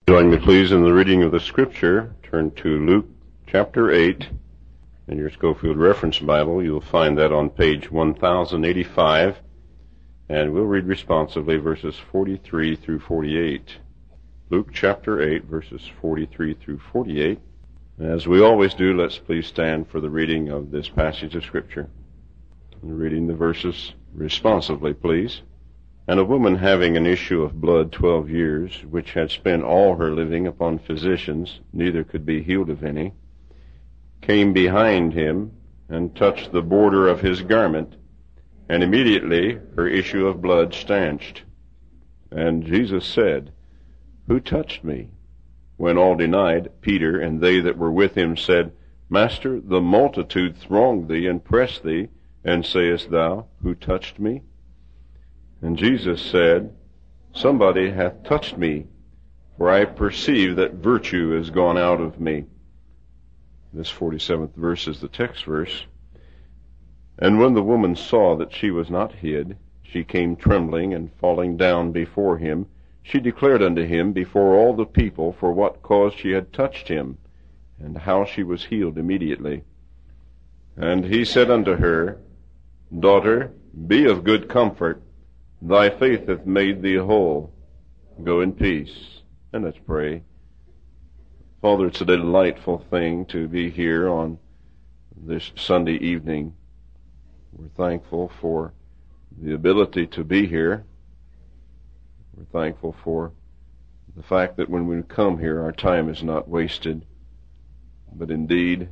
Join me, please, in the reading of the Scripture. Turn to Luke chapter 8. In your Schofield Reference Bible, you'll find that on page 1085, and we'll read responsively verses 43 through 48. Luke chapter 8, verses 43 through 48. As we always do, let's please stand for the reading of this passage of Scripture. Reading the verses responsively, please. And a woman having an issue of blood 12 years, which had spent all her living upon physicians, neither could be healed of any, came behind him and touched the border of his garment, and immediately her issue of blood stanched. And Jesus said, Who touched me? When all denied, Peter and they that were with him said, Master, the multitude throng thee and press thee, and sayest thou, Who touched me? And Jesus said, Somebody hath touched me, for I perceive that virtue is gone out of me. This 47th verse is the text verse. And when the woman saw that she was not hid, she came trembling, and falling down before him, she declared unto him before all the people for what cause she had touched him, and how she was healed immediately. And he said unto her, Daughter, be of good comfort. Thy faith hath made thee whole. Go in peace. And let's pray. Father, it's a delightful thing to be here on this Sunday evening. We're thankful for the ability to be here. We're thankful for the fact that when we come here, our time is not wasted, but indeed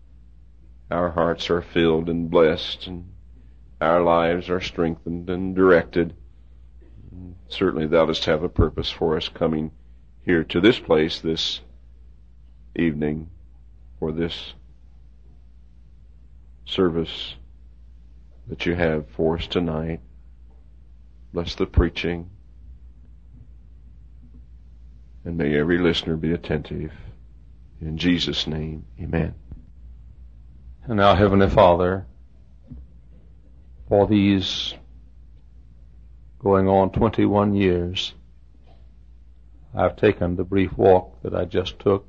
our hearts are filled and blessed, and our lives are strengthened and directed. Certainly thou dost have a purpose for us coming here to this place this evening for this service that you have for us tonight. Bless the preaching, and may every listener be attentive. In Jesus' name, amen. And now, Heavenly Father, for these going on 21 years, I've taken the brief walk that I just took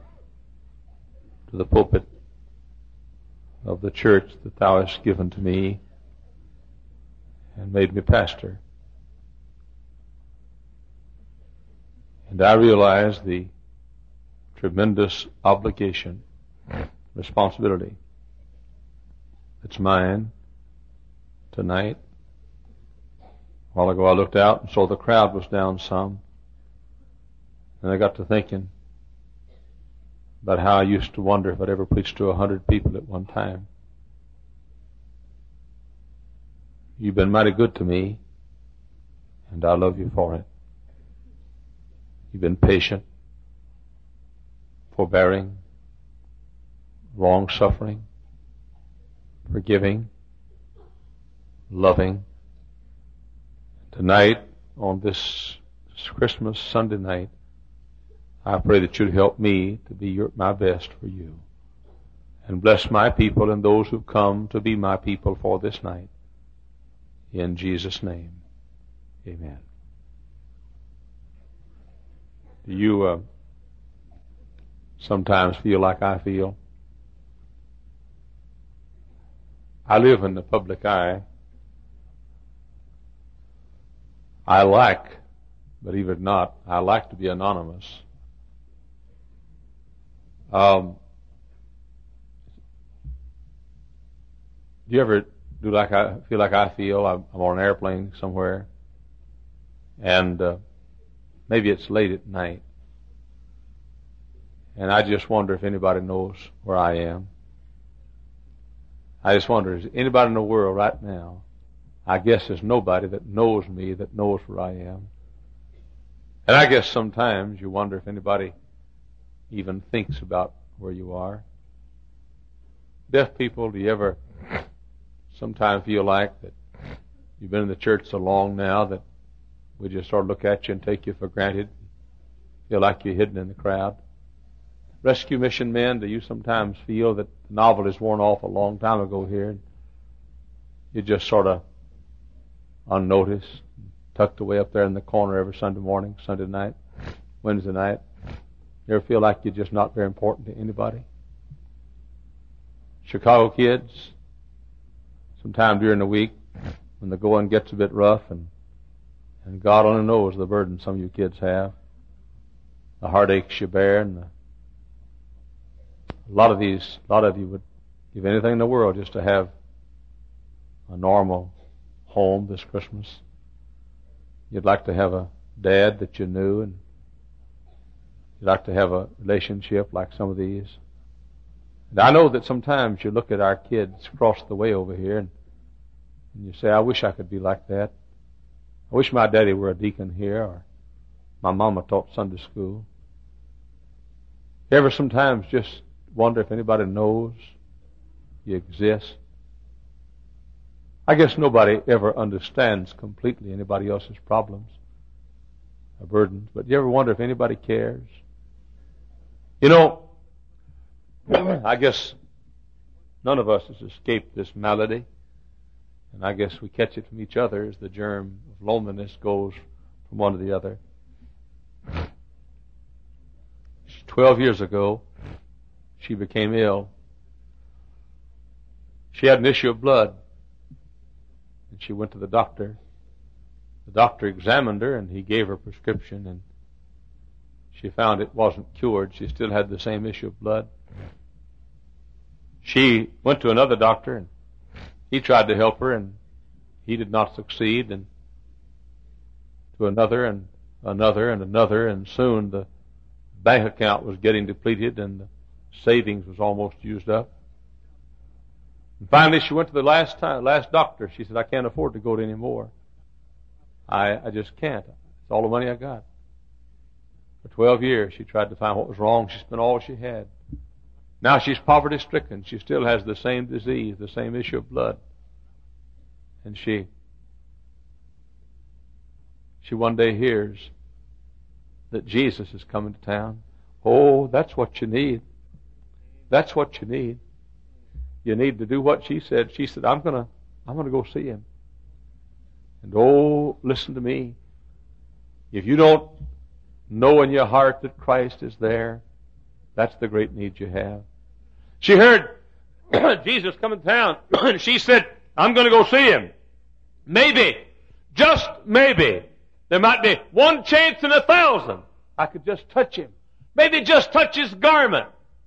to the pulpit of the church that Thou hast given to me and made me pastor. And I realize the tremendous obligation, responsibility that's mine tonight. A while ago I looked out and saw the crowd was down some, and I got to thinking about how I used to wonder if I'd ever preached to 100 people at one time. You've been mighty good to me, and I love you for it. You've been patient, forbearing, long-suffering, forgiving, loving. Tonight, on this Christmas Sunday night, I pray that you'd help me to be my best for you. And bless my people and those who've come to be my people for this night. In Jesus' name, amen. Do you sometimes feel like I feel? I live in the public eye. I like, but even not, I like to be anonymous. Do you ever feel like I feel? I'm on an airplane somewhere, and maybe it's late at night, and I just wonder if anybody knows where I am. I just wonder, is anybody in the world right now? I guess there's nobody that knows me that knows where I am. And I guess sometimes you wonder if anybody even thinks about where you are. Deaf people, do you ever sometimes feel like that you've been in the church so long now that we just sort of look at you and take you for granted, feel like you're hidden in the crowd? Rescue mission men, do you sometimes feel that the novel is worn off a long time ago here, and you're just sort of unnoticed, tucked away up there in the corner every Sunday morning, Sunday night, Wednesday night? You ever feel like you're just not very important to anybody? Chicago kids, sometime during the week, when the going gets a bit rough, and God only knows the burden some of you kids have, the heartaches you bear, and a lot of you would give anything in the world just to have a normal home this Christmas. You'd like to have a dad that you knew, and you'd like to have a relationship like some of these. And I know that sometimes you look at our kids across the way over here, and you say, I wish I could be like that. I wish my daddy were a deacon here, or my mama taught Sunday school. You ever sometimes just wonder if anybody knows you exist? I guess nobody ever understands completely anybody else's problems or burdens, but you ever wonder if anybody cares? You know, I guess none of us has escaped this malady, and I guess we catch it from each other as the germ of loneliness goes from one to the other. 12 years ago, she became ill. She had an issue of blood, and she went to the doctor. The doctor examined her, and he gave her a prescription, and she found it wasn't cured. She still had the same issue of blood. She went to another doctor, and he tried to help her, and he did not succeed, and to another, and another, and another, and soon the bank account was getting depleted, and the savings was almost used up. And finally, she went to the last doctor. She said, I can't afford to go to any more. I just can't. It's all the money I got. For 12 years, she tried to find what was wrong. She spent all she had. Now she's poverty-stricken. She still has the same disease, the same issue of blood. And she one day hears that Jesus is coming to town. Oh, that's what you need. That's what you need. You need to do what she said. She said, I'm gonna go see him. And oh, listen to me. If you don't know in your heart that Christ is there, that's the great need you have. She heard Jesus coming to town, and she said, I'm going to go see him. Maybe, just maybe, there might be one chance in 1,000 I could just touch him. Maybe just touch his garment.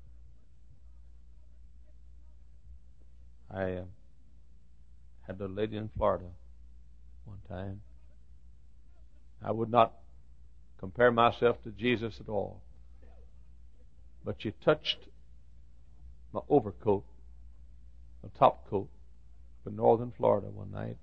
I had a lady in Florida one time. I would not compare myself to Jesus at all. But she touched my overcoat, my top coat, in northern Florida one night.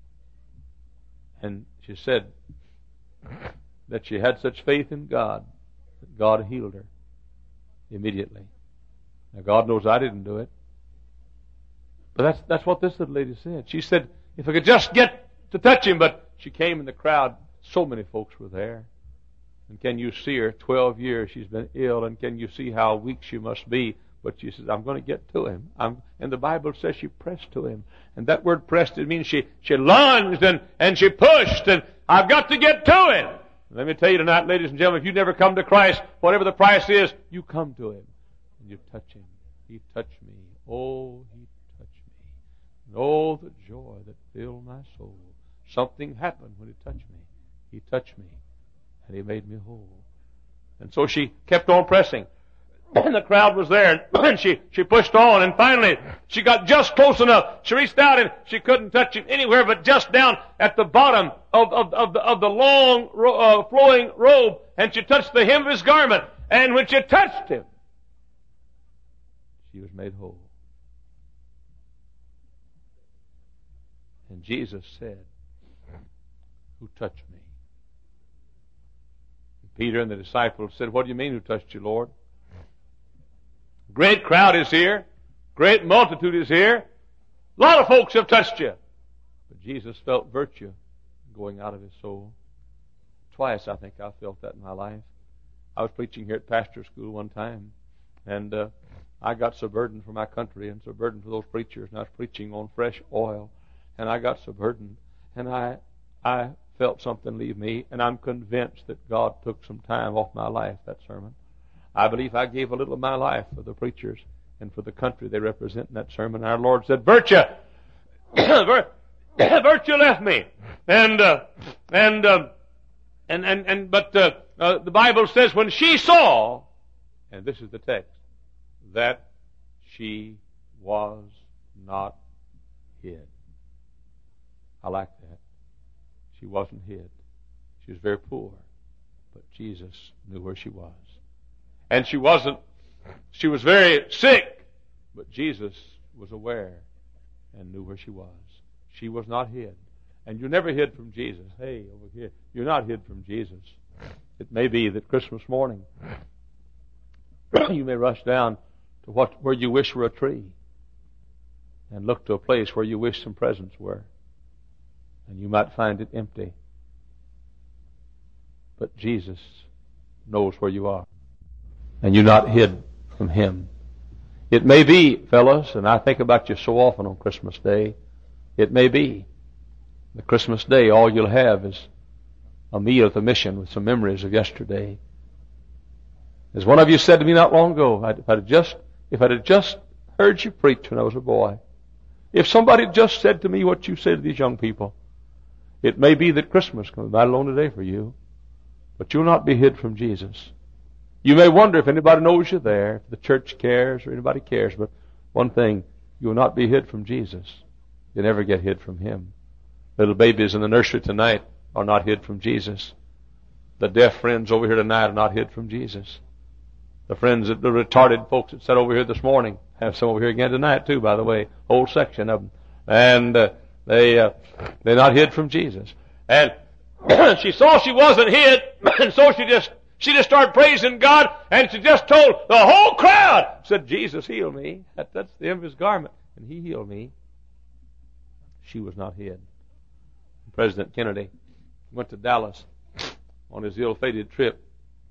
And she said that she had such faith in God that God healed her immediately. Now God knows I didn't do it. But that's what this little lady said. She said, if I could just get to touch him, but she came in the crowd. So many folks were there. And can you see her? 12 years she's been ill, and can you see how weak she must be? But she says, I'm going to get to him. And the Bible says she pressed to him. And that word pressed, it means she lunged and she pushed, and I've got to get to him. Let me tell you tonight, ladies and gentlemen, if you never come to Christ, whatever the price is, you come to him. And you touch him. He touched me. Oh, he touched me. And oh, the joy that filled my soul. Something happened when he touched me. He touched me. And he made me whole. And so she kept on pressing. And the crowd was there, and she pushed on, and finally she got just close enough. She reached out, and she couldn't touch him anywhere but just down at the bottom of the long flowing robe, and she touched the hem of his garment. And when she touched him, she was made whole. And Jesus said, who touched me? And Peter and the disciples said, what do you mean, who touched you, Lord? Great crowd is here. Great multitude is here. A lot of folks have touched you. But Jesus felt virtue going out of his soul. Twice, I think, I felt that in my life. I was preaching here at pastor school one time, and I got so burdened for my country and so burdened for those preachers, and I was preaching on fresh oil, and I got so burdened, and I felt something leave me, and I'm convinced that God took some time off my life, that sermon. I believe I gave a little of my life for the preachers and for the country they represent in that sermon. Our Lord said, virtue, virtue left me. But the Bible says when she saw, and this is the text, that she was not hid. I like that. She wasn't hid. She was very poor, but Jesus knew where she was. And she was very sick, but Jesus was aware and knew where she was. She was not hid. And you never hid from Jesus. Hey, over here, you're not hid from Jesus. It may be that Christmas morning you may rush down to where you wish were a tree and look to a place where you wish some presents were. And you might find it empty. But Jesus knows where you are. And you're not hid from Him. It may be, fellas, and I think about you so often on Christmas Day, it may be the Christmas Day all you'll have is a meal at the mission with some memories of yesterday. As one of you said to me not long ago, if I'd have just heard you preach when I was a boy, if somebody had just said to me what you said to these young people, it may be that Christmas comes right along today for you, but you'll not be hid from Jesus. You may wonder if anybody knows you're there, if the church cares or anybody cares, but one thing, you will not be hid from Jesus. You never get hid from Him. Little babies in the nursery tonight are not hid from Jesus. The deaf friends over here tonight are not hid from Jesus. The retarded folks that sat over here this morning, have some over here again tonight too, by the way, whole section of them. And they're not hid from Jesus. And she saw she wasn't hid, and so she just started praising God, and she just told the whole crowd, said, Jesus, heal me. That's the hem of His garment, and He healed me. She was not hid. President Kennedy went to Dallas on his ill-fated trip.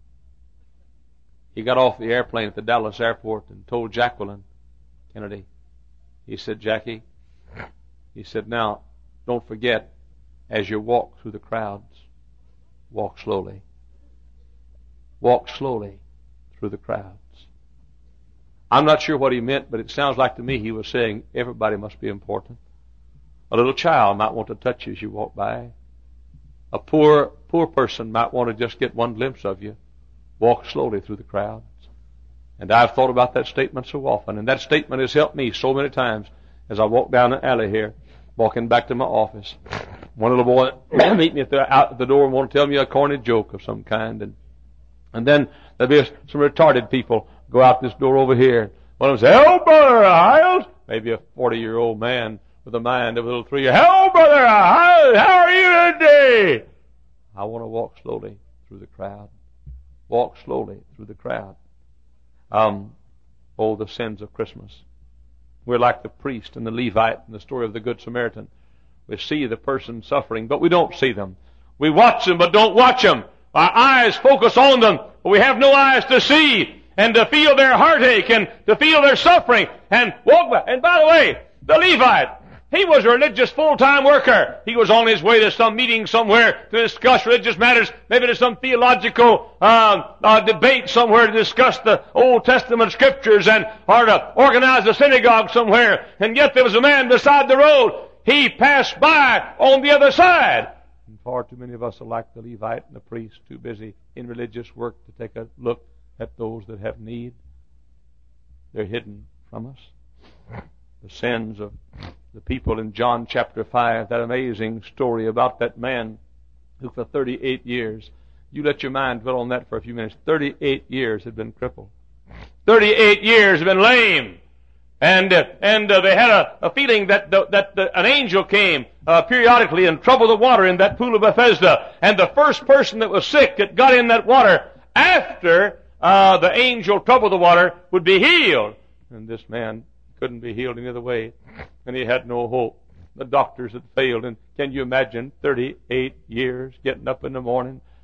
He got off the airplane at the Dallas airport and told Jacqueline Kennedy, he said, Jackie, he said, now, don't forget, as you walk through the crowds, walk slowly. Walk slowly through the crowds. I'm not sure what he meant, but it sounds like to me he was saying everybody must be important. A little child might want to touch you as you walk by. A poor person might want to just get one glimpse of you. Walk slowly through the crowds. And I've thought about that statement so often, and that statement has helped me so many times as I walk down the alley here, walking back to my office. One little boy meet me out at the door and want to tell me a corny joke of some kind, and then there'll be some retarded people go out this door over here. One of them say, "Hello, Brother Hiles." Maybe a 40-year-old man with the mind of a little 3-year-old. "Hello, Brother Hiles. How are you today?" I want to walk slowly through the crowd. Walk slowly through the crowd. The sins of Christmas. We're like the priest and the Levite in the story of the Good Samaritan. We see the person suffering, but we don't see them. We watch them, but don't watch them. Our eyes focus on them, but we have no eyes to see and to feel their heartache and to feel their suffering and walk by. And by the way, the Levite, he was a religious full-time worker. He was on his way to some meeting somewhere to discuss religious matters, maybe to some theological debate somewhere to discuss the Old Testament scriptures or to organize a synagogue somewhere. And yet there was a man beside the road. He passed by on the other side. And far too many of us are like the Levite and the priest, too busy in religious work to take a look at those that have need. They're hidden from us. The sins of the people in John chapter 5, that amazing story about that man who for 38 years, you let your mind dwell on that for a few minutes, 38 years had been crippled. 38 years had been lame. And they had a feeling that an angel came periodically and troubled the water in that pool of Bethesda. And the first person that was sick that got in that water after the angel troubled the water would be healed. And this man couldn't be healed any other way, and he had no hope. The doctors had failed, and can you imagine 38 years getting up in the morning,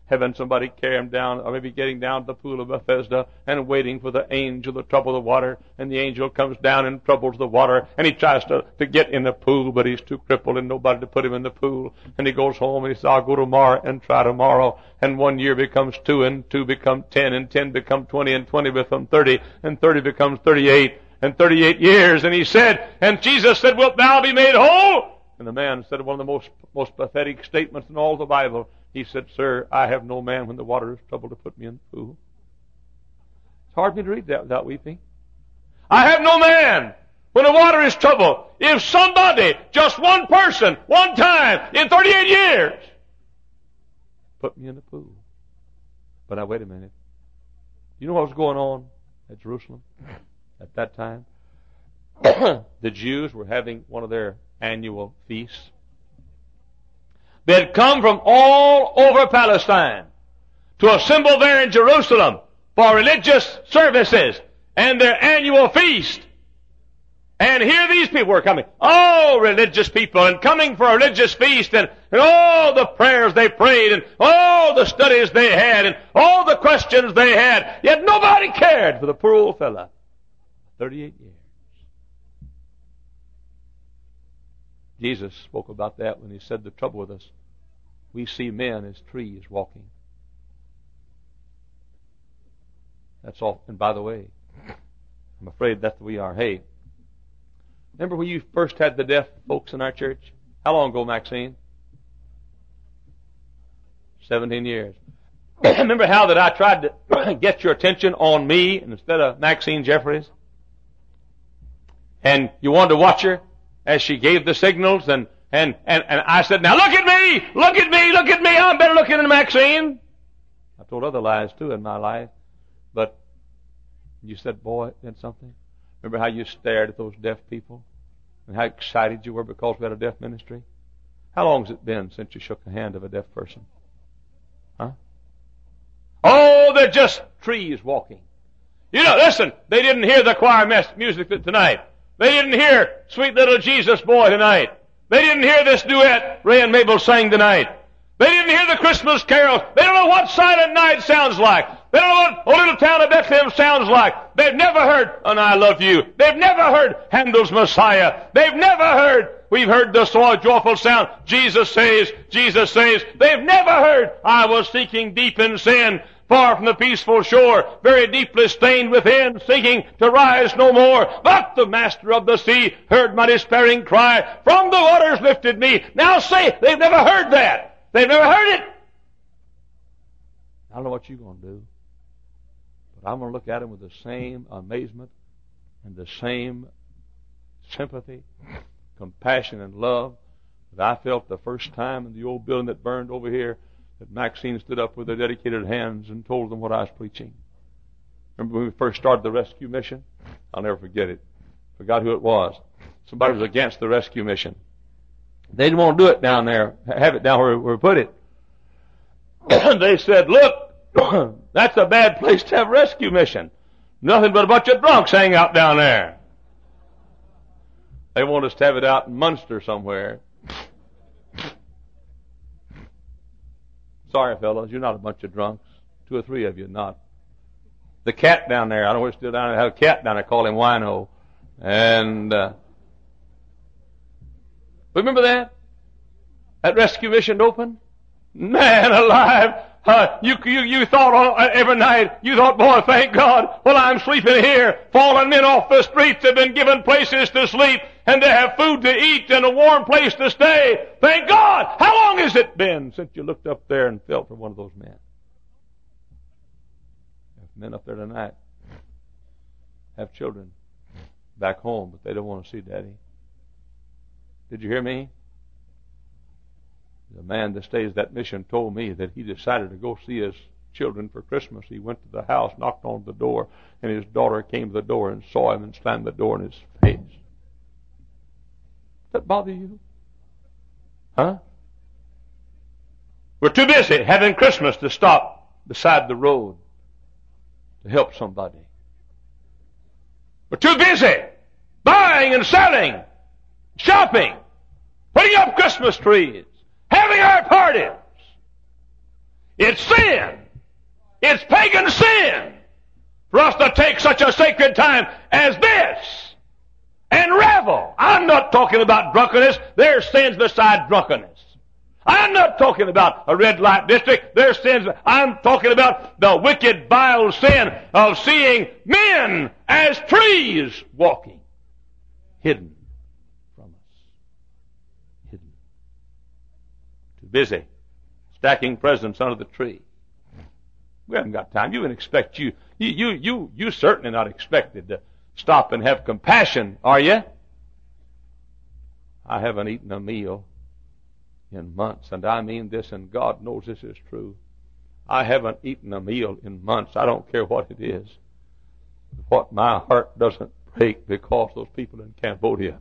having somebody carry him down, or maybe getting down to the pool of Bethesda and waiting for the angel to trouble the water, and the angel comes down and troubles the water, and he tries to get in the pool, but he's too crippled and nobody to put him in the pool, and he goes home and he says, I'll go tomorrow and try tomorrow, and 1 year becomes 2, and 2 become 10, and 10 become 20, and 20 become 30, and 30 becomes 38, and 38 years, and he said, and Jesus said, wilt thou be made whole? And the man said one of the most pathetic statements in all the Bible. He said, Sir, I have no man when the water is troubled to put me in the pool. It's hard for me to read that without weeping. I have no man when the water is troubled. If somebody, just one person, one time, in 38 years, put me in the pool. But now wait a minute. You know what was going on at Jerusalem at that time? The Jews were having one of their annual feasts. They had come from all over Palestine to assemble there in Jerusalem for religious services and their annual feast. And here these people were coming, all religious people, and coming for a religious feast, and all the prayers they prayed, and all the studies they had, and all the questions they had. Yet nobody cared for the poor old fella. 38 years. Jesus spoke about that when he said the trouble with us, we see men as trees walking. That's all. And by the way, I'm afraid that's the way we are. Hey, remember when you first had the deaf folks in our church? How long ago, Maxine? 17 years. Remember how that I tried to get your attention on me instead of Maxine Jeffries? And you wanted to watch her as she gave the signals, and I said, now look at me! Look at me! Look at me! I'm better looking than Maxine! I told other lies too in my life. But you said, boy, did something. Remember how you stared at those deaf people? And how excited you were because we had a deaf ministry? How long has it been since you shook the hand of a deaf person? Huh? Oh, they're just trees walking. You know, listen, they didn't hear the choir music tonight. They didn't hear Sweet Little Jesus Boy tonight. They didn't hear this duet Ray and Mabel sang tonight. They didn't hear the Christmas carols. They don't know what Silent Night sounds like. They don't know what O Little Town of Bethlehem sounds like. They've never heard And I Love You. They've never heard Handel's Messiah. They've never heard, we've heard the so joyful sound, Jesus saves, Jesus saves. They've never heard, I was sinking deep in sin, far from the peaceful shore, very deeply stained within, sinking to rise no more. But the Master of the sea heard my despairing cry, from the waters lifted me. Now say, they've never heard that. They've never heard it. I don't know what you're going to do, but I'm going to look at them with the same amazement and the same sympathy, compassion, and love that I felt the first time in the old building that burned over here, that Maxine stood up with her dedicated hands and told them what I was preaching. Remember when we first started the rescue mission? I'll never forget it. Forgot who it was. Somebody was against the rescue mission. They didn't want to do it down there, have it down where we put it. They said, look, that's a bad place to have rescue mission. Nothing but a bunch of drunks hang out down there. They want us to have it out in Munster somewhere. Sorry, fellas, you're not a bunch of drunks. 2 or 3 of you not. The cat down there, I don't know what's still down there, I have a cat down there, call him Wino. And, remember that? That rescue mission open? Man alive! You thought every night, you thought, boy, thank God, while I'm sleeping here, fallen men off the streets have been given places to sleep, and to have food to eat and a warm place to stay. Thank God! How long has it been since you looked up there and felt for one of those men? There's men up there tonight have children back home, but they don't want to see Daddy. Did you hear me? The man that stays that mission told me that he decided to go see his children for Christmas. He went to the house, knocked on the door, and his daughter came to the door and saw him and slammed the door in his face. Does that bother you? Huh? We're too busy having Christmas to stop beside the road to help somebody. We're too busy buying and selling, shopping, putting up Christmas trees, having our parties. It's sin. It's pagan sin for us to take such a sacred time as this and revel. I'm not talking about drunkenness. There's sins beside drunkenness. I'm not talking about a red light district. There's sins. I'm talking about the wicked, vile sin of seeing men as trees walking, hidden from us. Hidden. Too busy stacking presents under the tree. We haven't got time. You can expect you certainly not expected to stop and have compassion, are you? I haven't eaten a meal in months, and I mean this, and God knows this is true. I haven't eaten a meal in months. I don't care what it is. What my heart doesn't break because those people in Cambodia.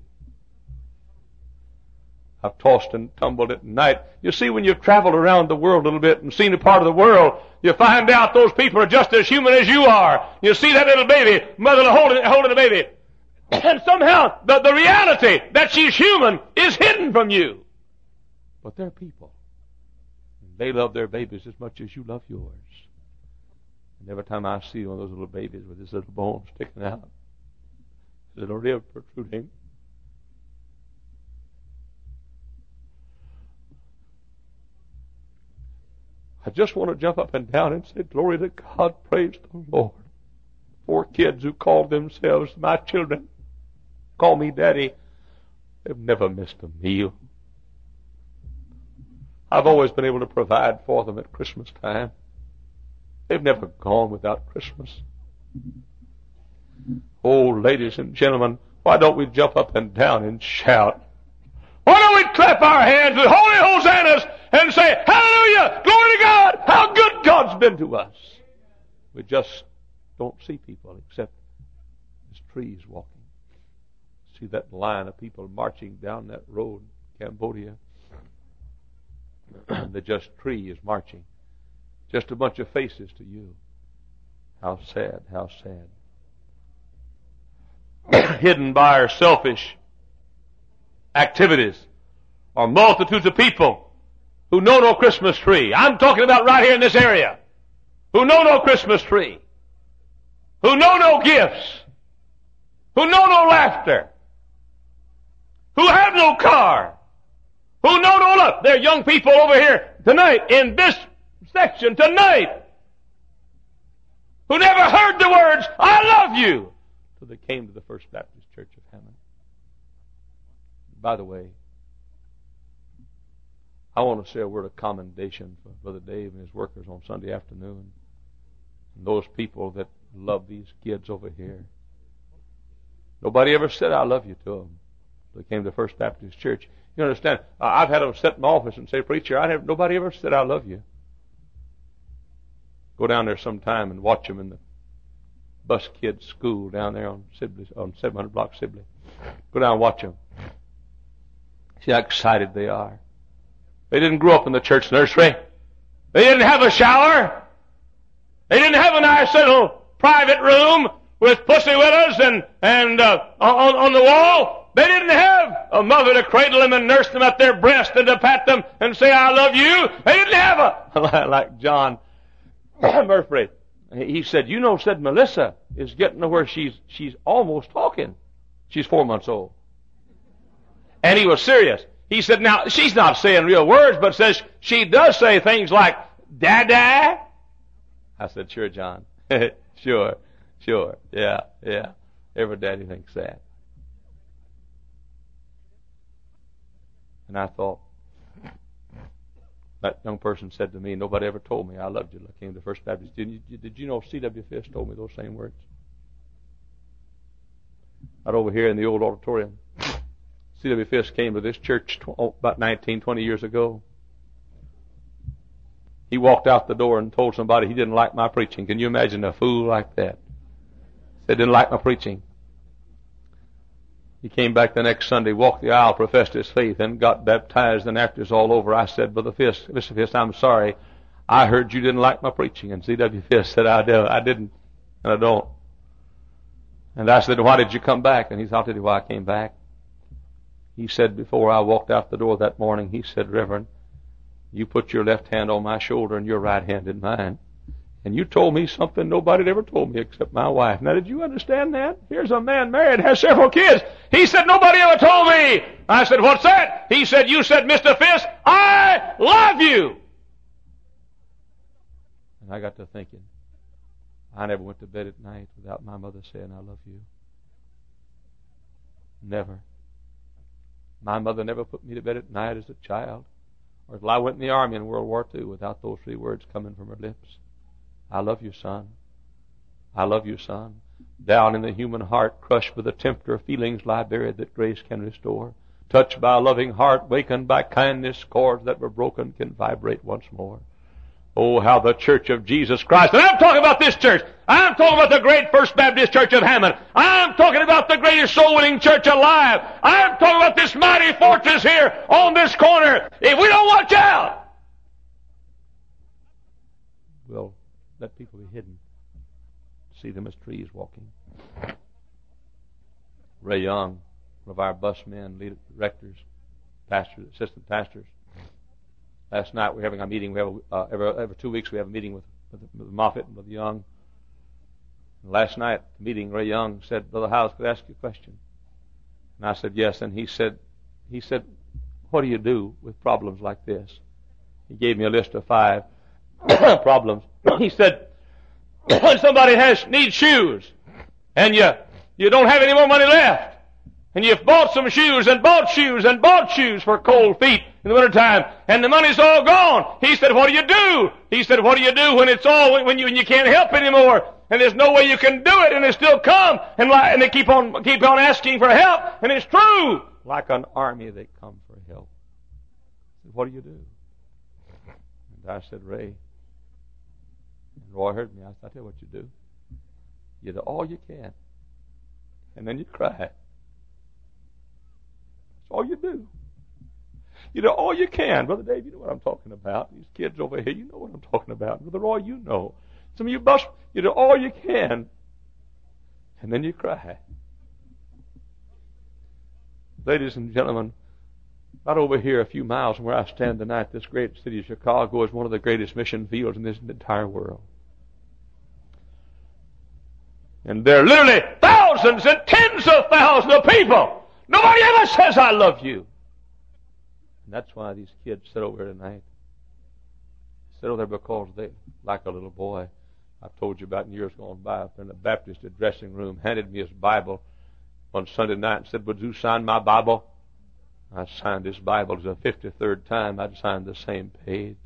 I've tossed and tumbled at night. You see, when you've traveled around the world a little bit and seen a part of the world, you find out those people are just as human as you are. You see that little baby, mother holding a baby. And somehow the reality that she's human is hidden from you. But they're people. They love their babies as much as you love yours. And every time I see one of those little babies with his little bone sticking out, his little rib protruding, I just want to jump up and down and say, glory to God, praise the Lord. 4 kids who called themselves my children, call me daddy, they've never missed a meal. I've always been able to provide for them at Christmas time. They've never gone without Christmas. Oh, ladies and gentlemen, why don't we jump up and down and shout? Why don't we clap our hands with holy hosannas and say, hallelujah, glory to God, how good God's been to us. We just don't see people except as trees walking. See that line of people marching down that road in Cambodia? They're just trees marching. Just a bunch of faces to you. How sad, how sad. Hidden by our selfish activities are multitudes of people who know no Christmas tree. I'm talking about right here in this area. Who know no Christmas tree. Who know no gifts. Who know no laughter. Who have no car. Who know no love. There are young people over here tonight in this section tonight who never heard the words, I love you, till they came to the First Baptist Church of Hammond. By the way, I want to say a word of commendation for Brother Dave and his workers on Sunday afternoon. And those people that love these kids over here. Nobody ever said I love you to them. They came to First Baptist Church. You understand? I've had them sit in my office and say, preacher, nobody ever said I love you. Go down there sometime and watch them in the bus kids' school down there on 700 block Sibley. Go down and watch them. See how excited they are. They didn't grow up in the church nursery. They didn't have a shower. They didn't have a nice little private room with pussy willows and on the wall. They didn't have a mother to cradle them and nurse them at their breast and to pat them and say, I love you. They didn't have like John Murphy. He said, said Melissa is getting to where she's almost talking. She's 4 months old. And he was serious. He said, now, she's not saying real words, but says she does say things like, Dada. I said, sure, John. Sure. Yeah. Every daddy thinks that. And I thought, that young person said to me, nobody ever told me I loved you. I came to First Baptist. Did you know C.W. Fisk told me those same words? Right over here in the old auditorium. C.W. Fisk came to this church about 20 years ago. He walked out the door and told somebody he didn't like my preaching. Can you imagine a fool like that? Said didn't like my preaching. He came back the next Sunday, walked the aisle, professed his faith, and got baptized. And after it's all over, I said, Brother Fisk, Mr. Fisk, I'm sorry. I heard you didn't like my preaching. And C.W. Fisk said, I didn't, and I don't. And I said, why did you come back? And he said, I'll tell you why I came back. He said, before I walked out the door that morning, he said, Reverend, You put your left hand on my shoulder and your right hand in mine. And you told me something nobody had ever told me except my wife. Now, did you understand that? Here's a man married, has several kids. He said, nobody ever told me. I said, what's that? He said, you said, Mr. Fisk, I love you. And I got to thinking, I never went to bed at night without my mother saying, I love you. Never. My mother never put me to bed at night as a child, or till I went in the army in World War II without those 3 words coming from her lips. I love you, son. I love you, son. Down in the human heart, crushed with the tempter, feelings lie buried that grace can restore. Touched by a loving heart, wakened by kindness, chords that were broken can vibrate once more. Oh, how the Church of Jesus Christ, and I'm talking about this church. I'm talking about the great First Baptist Church of Hammond. I'm talking about the greatest soul-winning church alive. I'm talking about this mighty fortress here on this corner. If we don't watch out, we'll let people be hidden. See them as trees walking. Ray Young, one of our bus men, lead rectors, pastors, assistant pastors. Last night we're having a meeting. We have every 2 weeks we have a meeting with Moffitt and with Young. And last night, the meeting, Ray Young said, Brother Howells, could I ask you a question? And I said, yes. And he said, what do you do with problems like this? He gave me a list of 5 problems. He said, when somebody needs shoes, and you don't have any more money left, and you've bought some shoes and bought shoes and bought shoes for cold feet in the wintertime, and the money's all gone. He said, what do you do? He said, what do you do when it's all, when you can't help anymore, and there's no way you can do it, and they still come, and they keep on asking for help, and it's true. Like an army, they come for help. I said, what do you do? And I said, Ray. And Roy heard me. I said, I'll tell you what you do. You do all you can, and then you cry. That's all you do. You do all you can. Brother Dave, you know what I'm talking about. These kids over here, you know what I'm talking about. Brother Roy, you know. Some of you bust, you do all you can, and then you cry. Ladies and gentlemen, right over here a few miles from where I stand tonight, this great city of Chicago is one of the greatest mission fields in this entire world. And there are literally thousands and tens of thousands of people. Nobody ever says, I love you. And that's why these kids sit over here tonight. Sit over there because they, like a little boy, I've told you about in years gone by, up in the Baptist dressing room, handed me his Bible on Sunday night and said, would you sign my Bible? I signed his Bible. It was the 53rd time I'd signed the same page.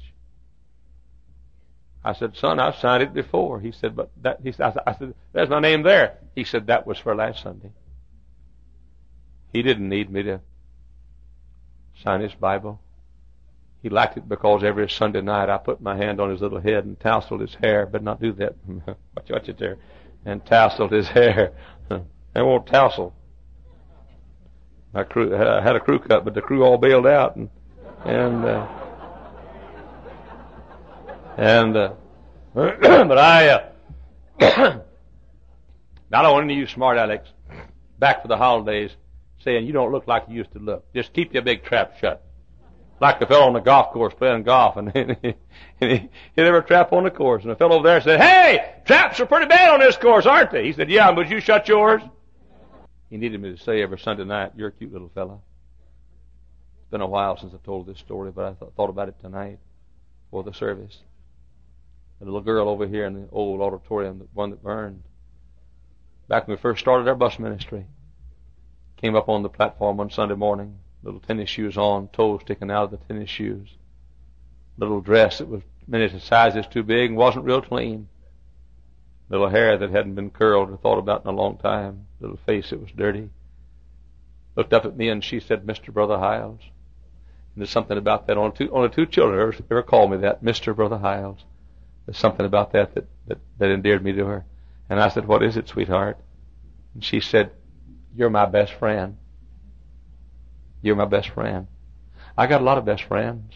I said, son, I've signed it before. He said, but that, I said, there's my name there. He said, that was for last Sunday. He didn't need me to sign his Bible. He liked it because every Sunday night I put my hand on his little head and tousled his hair, but not do that. Watch it there. And tousled his hair. I won't tousle. I had a crew cut, but the crew all bailed out, but I don't want any of you smart Alex back for the holidays saying you don't look like you used to look. Just keep your big trap shut. Like the fellow on the golf course playing golf, and he hit every trap on the course, and the fellow over there said, hey, traps are pretty bad on this course, aren't they? He said, yeah, but you shut yours. He needed me to say every Sunday night, you're a cute little fella. It's been a while since I told this story, but I thought about it tonight for the service. The little girl over here in the old auditorium, the one that burned, back when we first started our bus ministry, came up on the platform one Sunday morning, little tennis shoes on, toes sticking out of the tennis shoes, little dress that was many sizes too big and wasn't real clean, little hair that hadn't been curled or thought about in a long time, little face that was dirty, looked up at me and she said, Mr. Brother Hiles. And there's something about that. Only two children ever called me that, Mr. Brother Hiles. There's something about that endeared me to her. And I said, what is it, sweetheart? And she said, you're my best friend. You're my best friend. I got a lot of best friends.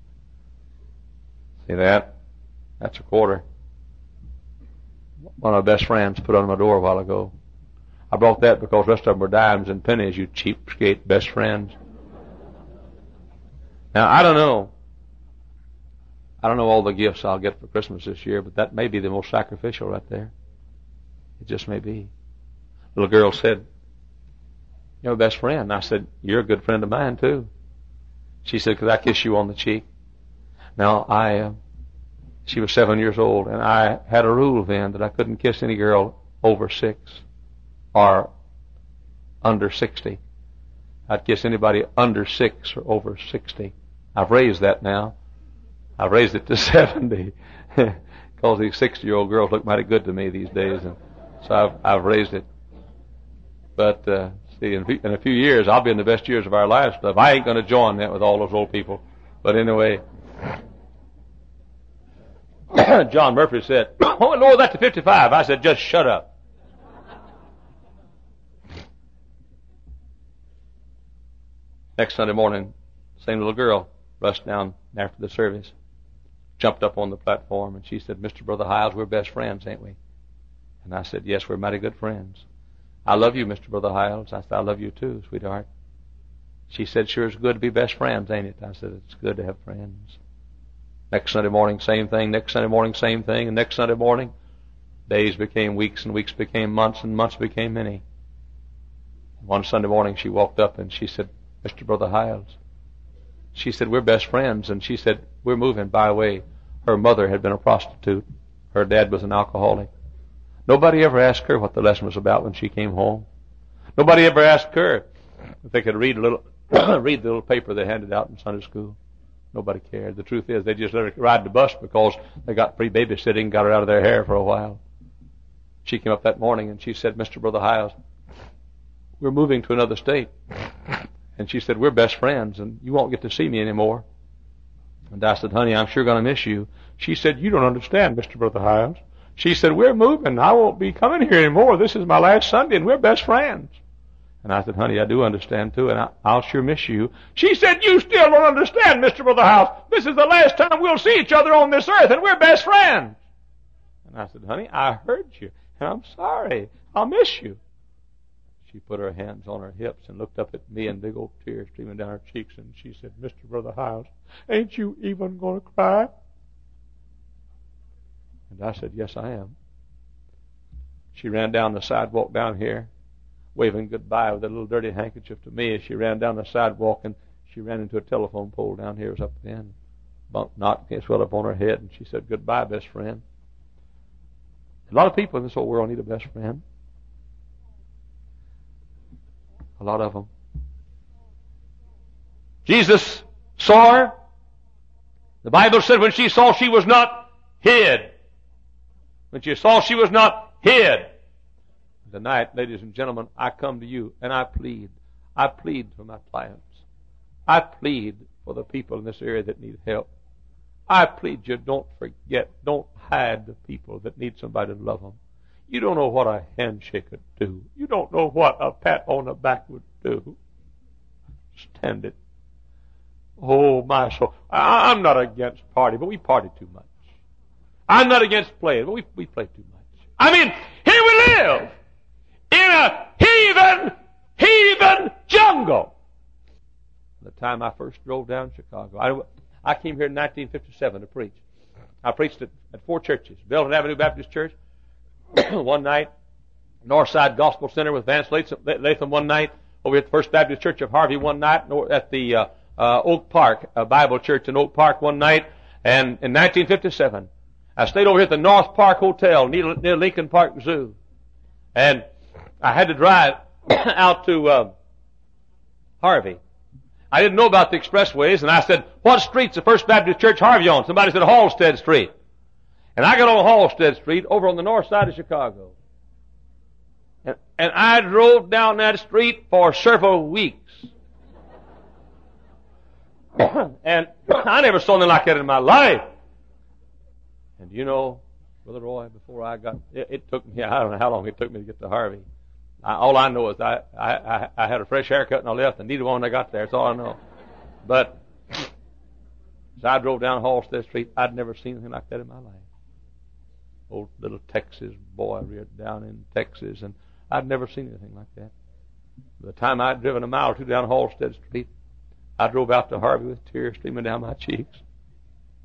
See that? That's a quarter. One of my best friends put on my door a while ago. I brought that because the rest of them were dimes and pennies, you cheapskate best friends. Now, I don't know I don't know all the gifts I'll get for Christmas this year, but that may be the most sacrificial right there. It just may be. Little girl said, "You're my best friend." I said, "You're a good friend of mine too." She said, "Could I kiss you on the cheek?" Now, she was 7 years old, and I had a rule then that I couldn't kiss any girl over 6 or under 60. I'd kiss anybody under 6 or over 60. I've raised that now. I've raised it to 70 because these 60-year-old girls look mighty good to me these days, and so I've raised it. But see, in a few years, I'll be in the best years of our lives stuff. I ain't going to join that with all those old people. But anyway, John Murphy said, "Oh, lower that to 55." I said, "Just shut up." Next Sunday morning, same little girl rushed down after the service, jumped up on the platform, and she said, "Mr. Brother Hiles, we're best friends, ain't we?" And I said, "Yes, we're mighty good friends." "I love you, Mr. Brother Hiles." I said, "I love you too, sweetheart." She said, "Sure it's good to be best friends, ain't it?" I said, "It's good to have friends." Next Sunday morning, same thing. Next Sunday morning, same thing. And next Sunday morning, days became weeks, and weeks became months, and months became many. One Sunday morning, she walked up and she said, "Mr. Brother Hiles." She said, "We're best friends." And she said, "We're moving." By the way, her mother had been a prostitute. Her dad was an alcoholic. Nobody ever asked her what the lesson was about when she came home. Nobody ever asked her if they could read read the little paper they handed out in Sunday school. Nobody cared. The truth is, they just let her ride the bus because they got free babysitting, got her out of their hair for a while. She came up that morning and she said, "Mr. Brother Hiles, we're moving to another state." And she said, "We're best friends, and you won't get to see me anymore." And I said, "Honey, I'm sure going to miss you." She said, "You don't understand, Mr. Brother Hiles." She said, "We're moving. I won't be coming here anymore. This is my last Sunday, and we're best friends." And I said, "Honey, I do understand, too, and I'll sure miss you." She said, "You still don't understand, Mr. Brother Hiles. This is the last time we'll see each other on this earth, and we're best friends." And I said, "Honey, I heard you, and I'm sorry. I'll miss you." She put her hands on her hips and looked up at me, and big old tears streaming down her cheeks, and she said, "Mr. Brother Hiles, ain't you even going to cry?" And I said, "Yes, I am." She ran down the sidewalk down here, waving goodbye with a little dirty handkerchief to me as she ran down the sidewalk, and she ran into a telephone pole down here. It was up the end. Knocked, it swelled up on her head, and she said, "Goodbye, best friend." A lot of people in this whole world need a best friend. A lot of them. Jesus saw her. The Bible said when she saw, she was not hid. When she saw, she was not hid. Tonight, ladies and gentlemen, I come to you and I plead. I plead for my clients. I plead for the people in this area that need help. I plead you, don't forget, don't hide the people that need somebody to love them. You don't know what a handshake would do. You don't know what a pat on the back would do. Stand it. Oh, my soul. I'm not against party, but we party too much. I'm not against playing, but we play too much. I mean, here we live in a heathen jungle. The time I first drove down Chicago, I came here in 1957 to preach. I preached at 4 churches. Belton Avenue Baptist Church one night, Northside Gospel Center with Vance Latham one night, over at the First Baptist Church of Harvey one night, at the Oak Park Bible Church in Oak Park one night, and in 1957, I stayed over here at the North Park Hotel near Lincoln Park Zoo, and I had to drive out to Harvey. I didn't know about the expressways, and I said, "What street's the First Baptist Church Harvey on?" Somebody said, "Halstead Street." And I got on Halstead Street over on the north side of Chicago. And I drove down that street for several weeks. And I never saw anything like that in my life. And you know, Brother Roy, before I got, it took me, I don't know how long it took me to get to Harvey. All I know is I had a fresh haircut and I left and neither one when I got there. That's all I know. But as I drove down Halstead Street, I'd never seen anything like that in my life. Old little Texas boy reared down in Texas, and I'd never seen anything like that. By the time I'd driven a mile or two down Halstead Street, I drove out to Harvey with tears streaming down my cheeks.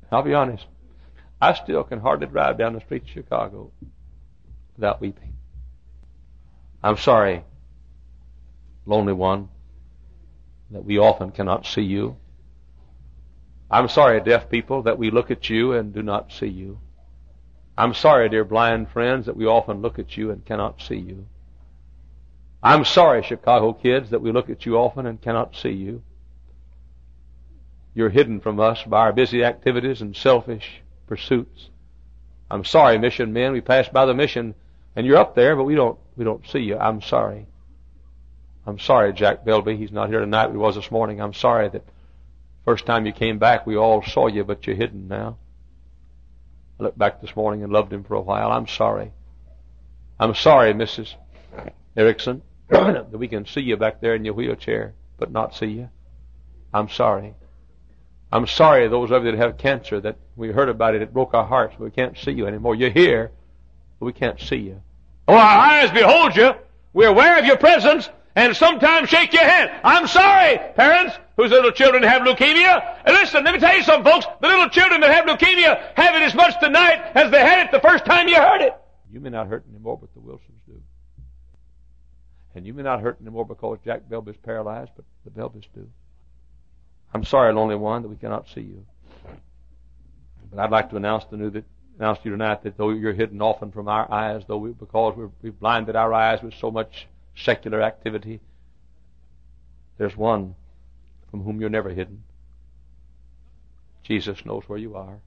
I'll be honest. I still can hardly drive down the streets of Chicago without weeping. I'm sorry, lonely one, that we often cannot see you. I'm sorry, deaf people, that we look at you and do not see you. I'm sorry, dear blind friends, that we often look at you and cannot see you. I'm sorry, Chicago kids, that we look at you often and cannot see you. You're hidden from us by our busy activities and selfish pursuits. I'm sorry, mission men, we pass by the mission and you're up there, but we don't see you. I'm sorry. I'm sorry, Jack Belby. He's not here tonight, but he was this morning. I'm sorry that first time you came back, we all saw you, but you're hidden now. I looked back this morning and loved him for a while. I'm sorry. I'm sorry, Mrs. Erickson, that we can see you back there in your wheelchair, but not see you. I'm sorry. I'm sorry, those of you that have cancer, that we heard about it, it broke our hearts, but we can't see you anymore. You're here, but we can't see you. Oh, our eyes behold you. We're aware of your presence, and sometimes shake your hand. I'm sorry, parents whose little children have leukemia. And listen, let me tell you something, folks. The little children that have leukemia have it as much tonight as they had it the first time you heard it. You may not hurt anymore, but the Wilsons do. And you may not hurt anymore because Jack Belby's paralyzed, but the Belbys do. I'm sorry, lonely one, that we cannot see you. But I'd like to announce to you tonight that though you're hidden often from our eyes, because we've blinded our eyes with so much secular activity, there's one from whom you're never hidden. Jesus knows where you are.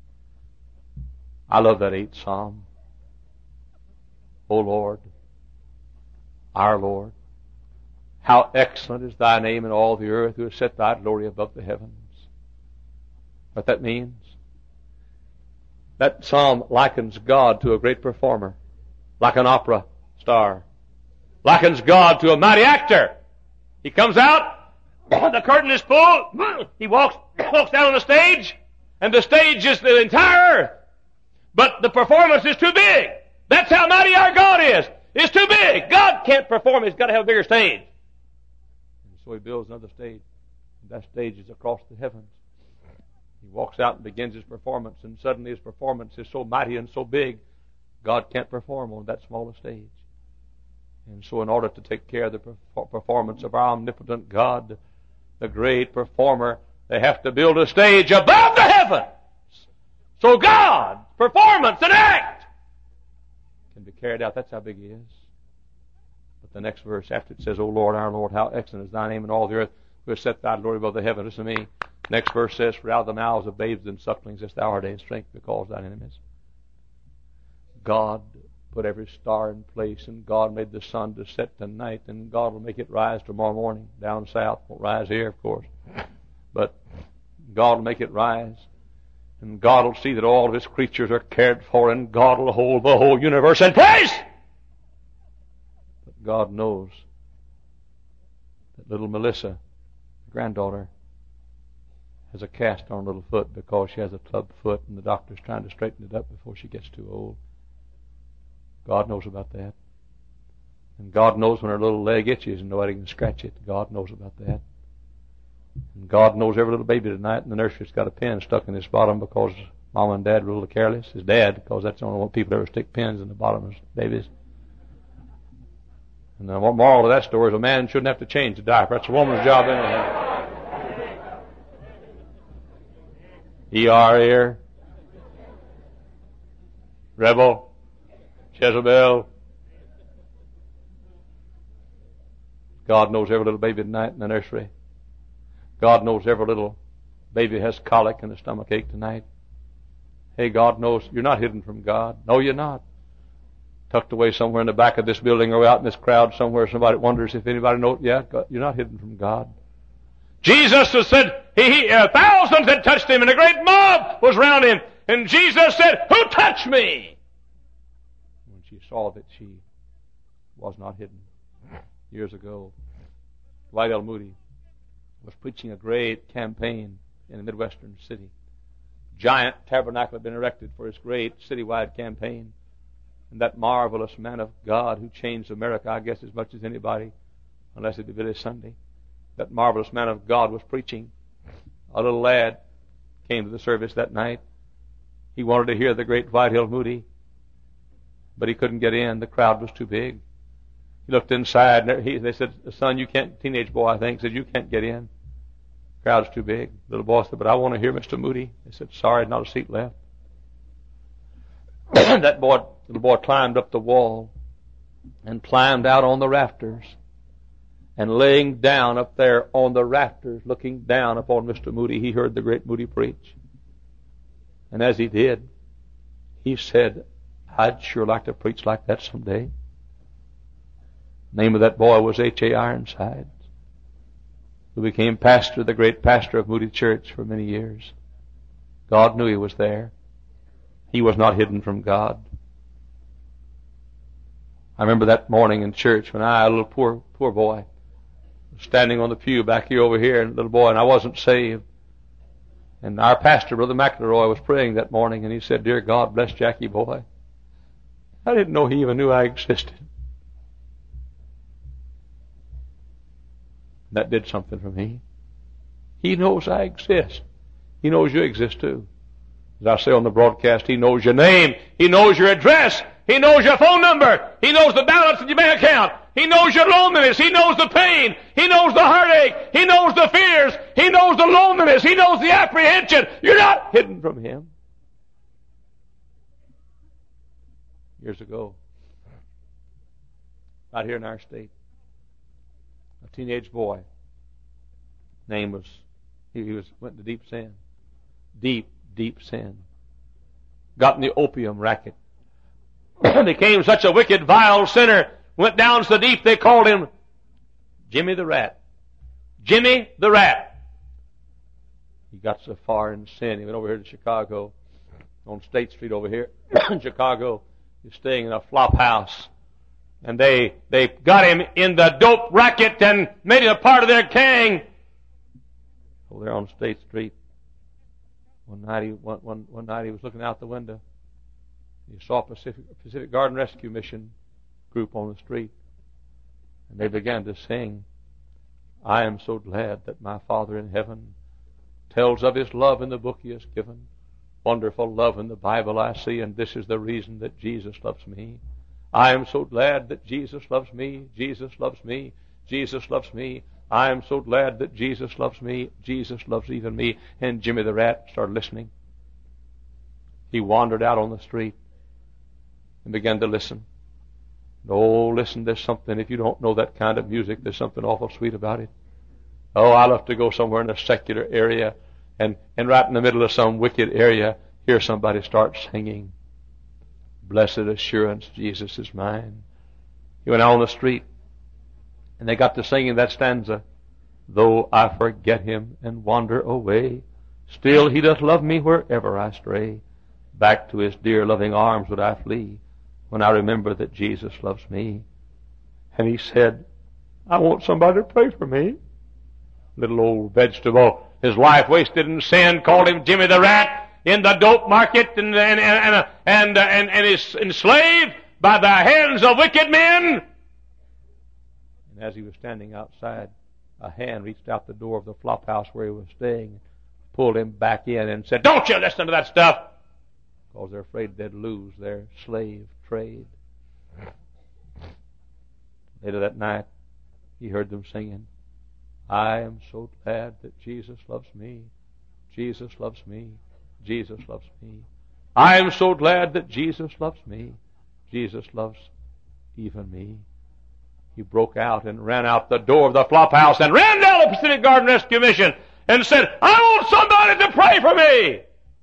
I love that 8th Psalm. O Lord, our Lord, how excellent is thy name in all the earth, who has set thy glory above the heavens. What that means? That psalm likens God to a great performer, like an opera star. Likens God to a mighty actor. He comes out, the curtain is pulled, he walks down on the stage, and the stage is the entire earth. But the performance is too big. That's how mighty our God is. It's too big. God can't perform. He's got to have a bigger stage. And so he builds another stage. And that stage is across the heavens. He walks out and begins his performance, and suddenly his performance is so mighty and so big, God can't perform on that smaller stage. And so in order to take care of the performance of our omnipotent God, the great performer, they have to build a stage above the heavens. So God's performance and act can be carried out. That's how big he is. But the next verse after it says, O Lord, our Lord, how excellent is thy name in all the earth, who has set thy glory above the heavens. Listen to me. Next verse says, for out of the mouths of babes and sucklings hast thou ordained strength because thine enemies. God put every star in place, and God made the sun to set tonight, and God will make it rise tomorrow morning down south. Won't rise here, of course. But God will make it rise. And God will see that all of His creatures are cared for, and God will hold the whole universe in place. But God knows that little Melissa, the granddaughter, has a cast on her little foot because she has a club foot, and the doctor's trying to straighten it up before she gets too old. God knows about that. And God knows when her little leg itches and nobody can scratch it. God knows about that. And God knows every little baby tonight in the nursery's got a pin stuck in its bottom because Mom and Dad were a little careless. His dad, because that's the only one people ever stick pins in the bottom of babies. And the moral of that story is a man shouldn't have to change the diaper. That's a woman's job anyhow. E-R-A-R. Rebel. Jezebel. God knows every little baby tonight in the nursery. God knows every little baby has colic and a stomach ache tonight. Hey, God knows you're not hidden from God. No, you're not. Tucked away somewhere in the back of this building or out in this crowd somewhere, somebody wonders if anybody knows. Yeah, God, you're not hidden from God. Jesus has said, thousands had touched him, and a great mob was round him. And Jesus said, who touched me? When she saw that she was not hidden. Years ago, Dwight L. Moody was preaching a great campaign in a Midwestern city. Giant tabernacle had been erected for his great citywide campaign. And that marvelous man of God who changed America, I guess, as much as anybody, unless it be Billy Sunday, that marvelous man of God was preaching. A little lad came to the service that night. He wanted to hear the great Whitehill Moody, but he couldn't get in. The crowd was too big. He looked inside, and they said, "Son, you can't," teenage boy, I think, said, "You can't get in. The crowd's too big." Little boy said, "But I want to hear Mr. Moody." They said, "Sorry, not a seat left." That little boy climbed up the wall and climbed out on the rafters, and laying down up there on the rafters, looking down upon Mr. Moody, he heard the great Moody preach. And as he did, he said, "I'd sure like to preach like that someday." The name of that boy was H.A. Ironside, who became pastor, the great pastor of Moody Church for many years. God knew he was there. He was not hidden from God. I remember that morning in church when I, a little poor boy, was standing on the pew back here over here, and a little boy, and I wasn't saved. And our pastor, Brother McElroy, was praying that morning, and he said, "Dear God, bless Jackie boy." I didn't know he even knew I existed. That did something for me. He knows I exist. He knows you exist too. As I say on the broadcast, He knows your name. He knows your address. He knows your phone number. He knows the balance in your bank account. He knows your loneliness. He knows the pain. He knows the heartache. He knows the fears. He knows the loneliness. He knows the apprehension. You're not hidden from Him. Years ago, right here in our state, a teenage boy, name was, went into deep sin. Deep sin. Got in the opium racket. Became such a wicked, vile sinner. Went down so deep they called him Jimmy the Rat. Jimmy the Rat. He got so far in sin. He went over here to Chicago, on State Street over here in Chicago. He was staying in a flop house. And they got him in the dope racket and made him a part of their gang. Over there on State Street. One night he was looking out the window. He saw a Pacific Garden Rescue Mission group on the street. And they began to sing, "I am so glad that my Father in heaven tells of His love in the book He has given. Wonderful love in the Bible I see, and this is the reason that Jesus loves me. I am so glad that Jesus loves me. Jesus loves me. Jesus loves me. I am so glad that Jesus loves me. Jesus loves even me." And Jimmy the Rat started listening. He wandered out on the street and began to listen. Oh, listen, there's something, if you don't know that kind of music, there's something awful sweet about it. Oh, I love to go somewhere in a secular area and right in the middle of some wicked area, hear somebody start singing, "Blessed assurance, Jesus is mine." He went out on the street, and they got to singing that stanza, "Though I forget Him and wander away, still He doth love me wherever I stray. Back to His dear loving arms would I flee, when I remember that Jesus loves me." And he said, "I want somebody to pray for me." Little old vegetable, his life wasted in sin, called him Jimmy the Rat, in the dope market, and is enslaved by the hands of wicked men. And as he was standing outside, a hand reached out the door of the flop house where he was staying, pulled him back in and said, "Don't you listen to that stuff," because they're afraid they'd lose their slave trade. Later that night, he heard them singing, "I am so glad that Jesus loves me. Jesus loves me. Jesus loves me. I am so glad that Jesus loves me. Jesus loves even me." He broke out and ran out the door of the flop house and ran down the Pacific Garden Rescue Mission and said, "I want somebody to pray for me."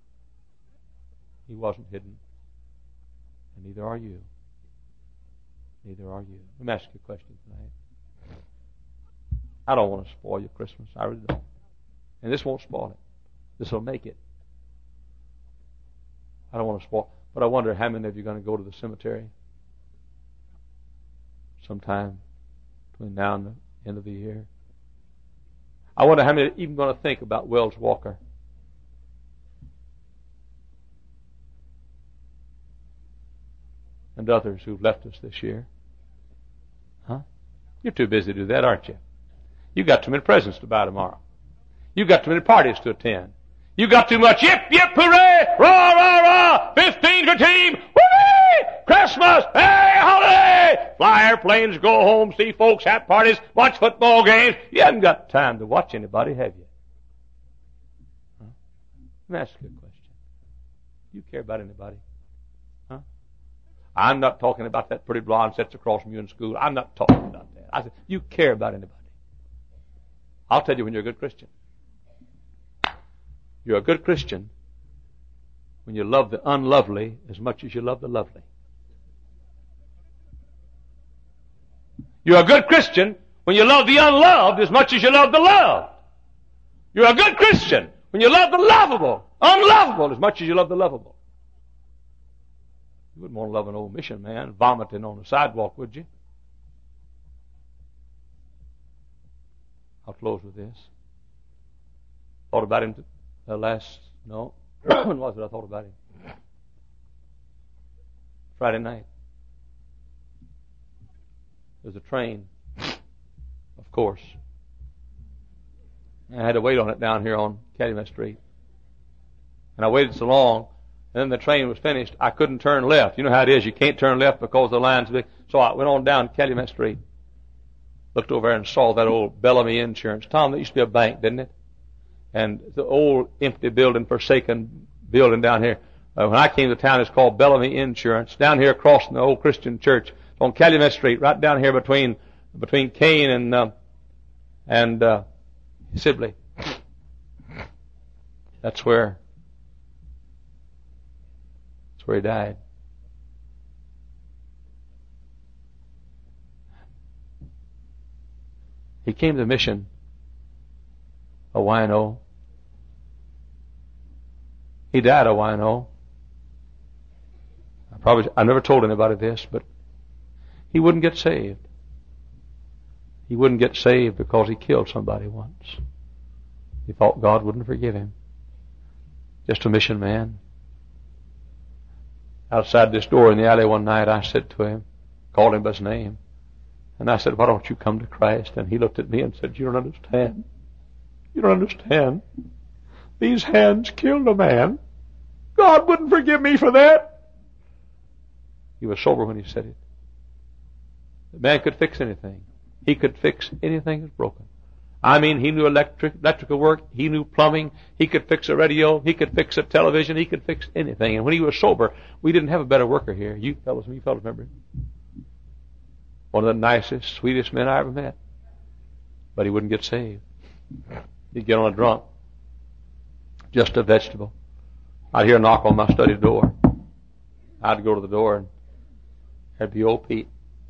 He wasn't hidden. And neither are you. Neither are you. Let me ask you a question tonight. I don't want to spoil your Christmas. I really don't. And this won't spoil it. This will make it. I don't want to spoil. But I wonder how many of you are going to go to the cemetery sometime between now and the end of the year. I wonder how many are even going to think about Wells Walker. And others who've left us this year. Huh? You're too busy to do that, aren't you? You've got too many presents to buy tomorrow. You've got too many parties to attend. You got too much yip, yip, hooray, rah, rah, rah, 15 for team, whee, Christmas, hey, holiday, fly airplanes, go home, see folks, have parties, watch football games. You haven't got time to watch anybody, have you? Huh? Let me ask you a question. Do you care about anybody? Huh? I'm not talking about that pretty blonde sits across from you in school. I'm not talking about that. I said, you care about anybody. I'll tell you when you're a good Christian. You're a good Christian when you love the unlovely as much as you love the lovely. You're a good Christian when you love the unloved as much as you love the loved. You're a good Christian when you love the lovable, unlovable as much as you love the lovable. You wouldn't want to love an old mission man vomiting on the sidewalk, would you? I'll close with this. Thought about him when was it I thought about him? Friday night. There's a train, of course. And I had to wait on it down here on Calumet Street. And I waited so long, and then the train was finished, I couldn't turn left. You know how it is, you can't turn left because the line's big. So I went on down Calumet Street, looked over there and saw that old Bellamy Insurance. Tom, that used to be a bank, didn't it? And the old empty building, forsaken building down here. When I came to town, it's called Bellamy Insurance. Down here across from the old Christian church on Calumet Street, right down here between Kane and Sibley. That's where he died. He came to the mission of Wino. He died of Wino. I never told anybody this, but he wouldn't get saved. He wouldn't get saved because he killed somebody once. He thought God wouldn't forgive him. Just a mission man. Outside this door in the alley one night, I said to him, called him by his name, and I said, why don't you come to Christ? And he looked at me and said, you don't understand. You don't understand. These hands killed a man. God wouldn't forgive me for that. He was sober when he said it. The man could fix anything. He could fix anything that's broken. I mean, he knew electrical work. He knew plumbing. He could fix a radio. He could fix a television. He could fix anything. And when he was sober, we didn't have a better worker here. You fellows remember him? One of the nicest, sweetest men I ever met. But he wouldn't get saved. He'd get on a drunk. Just a vegetable. I'd hear a knock on my study door. I'd go to the door and there'd be old Pete.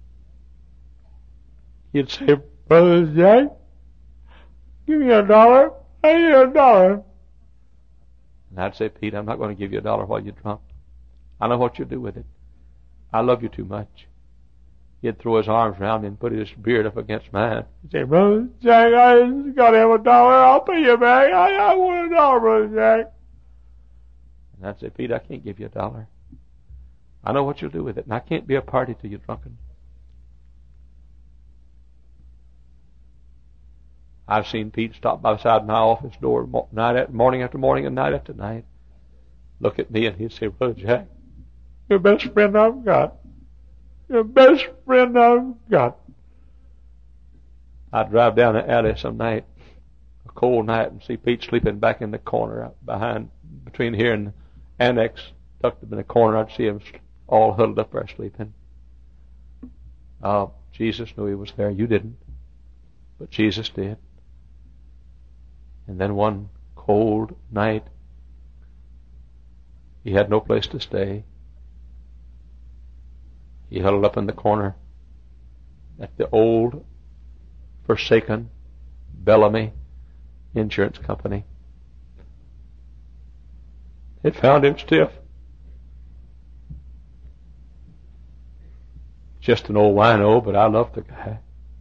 He'd say, Brother Jack, give me $1. I need $1. And I'd say, Pete, I'm not going to give you $1 while you're drunk. I know what you'll do with it. I love you too much. He'd throw his arms around me and put his beard up against mine. He'd say, Brother Jack, I got to have $1. I'll pay you back. I want $1, Brother Jack. And I'd say, Pete, I can't give you $1. I know what you'll do with it, and I can't be a party till you're drunken. I've seen Pete stop beside my office door morning after morning and night after night. Look at me and he'd say, Brother Jack, you're the best friend I've got. You're the best friend I've got. I'd drive down the alley some night, a cold night, and see Pete sleeping back in the corner out between here and the annex, tucked up in the corner. I'd see him all huddled up there sleeping. Jesus knew he was there. You didn't. But Jesus did. And then one cold night, he had no place to stay. He huddled up in the corner at the old, forsaken Bellamy Insurance Company. It found him stiff. Just an old wino, but I loved the guy.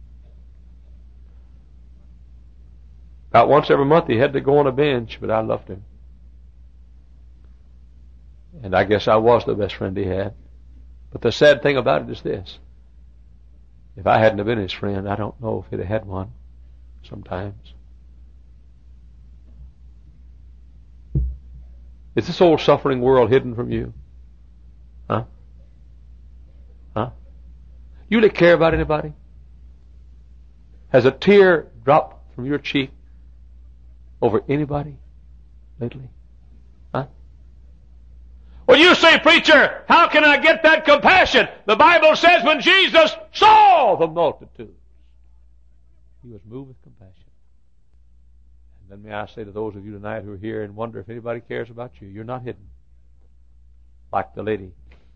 About once every month he had to go on a bench, but I loved him. And I guess I was the best friend he had. But the sad thing about it is this. If I hadn't have been his friend, I don't know if he'd have had one sometimes. Is this old suffering world hidden from you? Huh? Huh? You really care about anybody? Has a tear dropped from your cheek over anybody lately? Huh? Well, you say, preacher, how can I get that compassion? The Bible says when Jesus saw the multitudes, He was moved with compassion. And then may I say to those of you tonight who are here and wonder if anybody cares about you, you're not hidden. Like the lady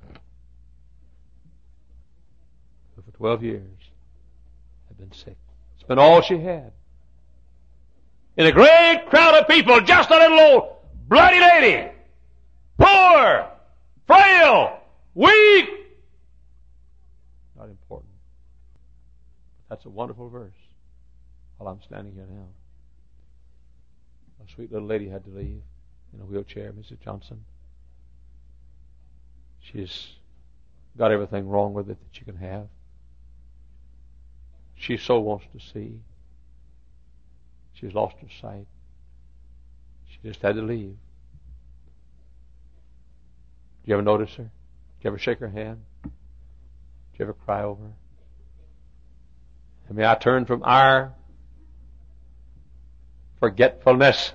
who for 12 years had been sick. It's been all she had. In a great crowd of people, just a little old bloody lady, poor, frail, weak. Not important. That's a wonderful verse while I'm standing here now. A sweet little lady had to leave in a wheelchair, Mrs. Johnson. She's got everything wrong with it that you can have. She so wants to see. She's lost her sight. She just had to leave. Did you ever notice her? Did you ever shake her hand? Did you ever cry over her? And may I turn from our forgetfulness.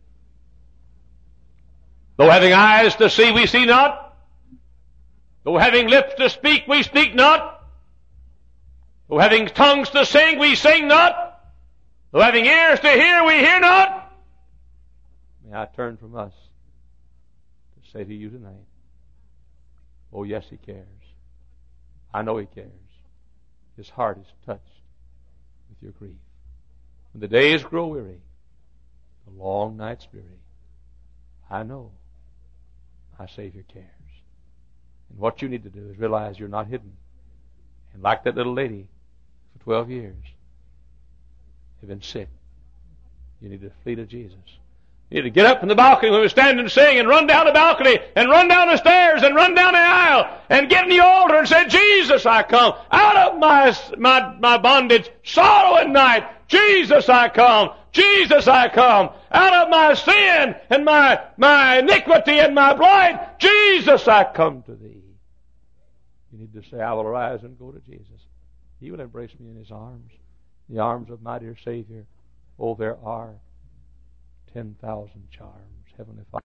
Though having eyes to see, we see not. Though having lips to speak, we speak not. Though having tongues to sing, we sing not. Though having ears to hear, we hear not. May I turn from us to say to you tonight, oh yes, He cares. I know He cares. His heart is touched with your grief. When the days grow weary, the long nights dreary, I know my Savior cares. And what you need to do is realize you're not hidden. And like that little lady for 12 years, you've been sick. You need to flee to Jesus. You need to get up from the balcony when we stand and sing and run down the balcony and run down the stairs and run down the aisle and get in the altar and say, Jesus, I come out of my bondage, sorrow and night. Jesus, I come. Jesus, I come out of my sin and my iniquity and my blight. Jesus, I come to Thee. You need to say, I will arise and go to Jesus. He will embrace me in His arms, the arms of my dear Savior. Oh, there are 10,000 charms, Heavenly Father.